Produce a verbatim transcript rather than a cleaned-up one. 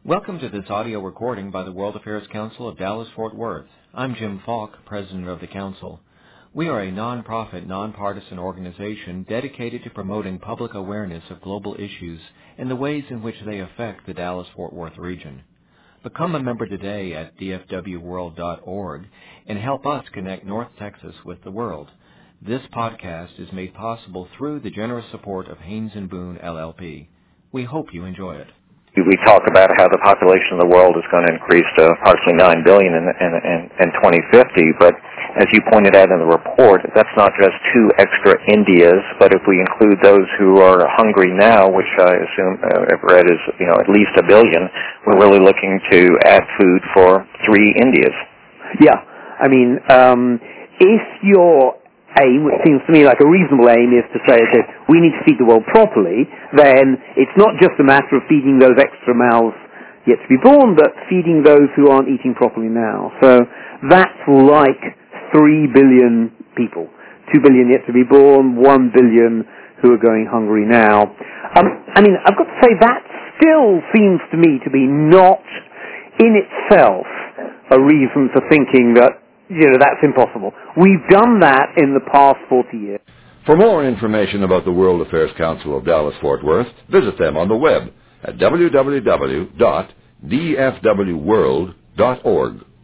Welcome to this audio recording by the World Affairs Council of Dallas-Fort Worth. I'm Jim Falk, President of the Council. We are a non-profit, nonpartisan organization dedicated to promoting public awareness of global issues and the ways in which they affect the Dallas-Fort Worth region. Become a member today at d f w world dot org and help us connect North Texas with the world. This podcast is made possible through the generous support of Haynes and Boone, L L P. We hope you enjoy it. We talk about how the population of the world is going to increase to approximately nine billion in, in, in, in twenty fifty, but as you pointed out in the report, that's not just two extra Indias, but if we include those who are hungry now, which I assume uh, I've read is you know at least a billion, we're really looking to add food for three Indias. Yeah, I mean, um, if your aim, which seems to me like a reasonable aim, is to say that we need to feed the world properly, then it's not just a matter of feeding those extra mouths yet to be born, but feeding those who aren't eating properly now. So that's like three billion people. Two billion yet to be born, one billion who are going hungry now. Um, I mean, I've got to say that still seems to me to be not in itself a reason for thinking that You know, that's impossible. We've done that in the past forty years. For more information about the World Affairs Council of Dallas-Fort Worth, visit them on the web at w w w dot d f w world dot org.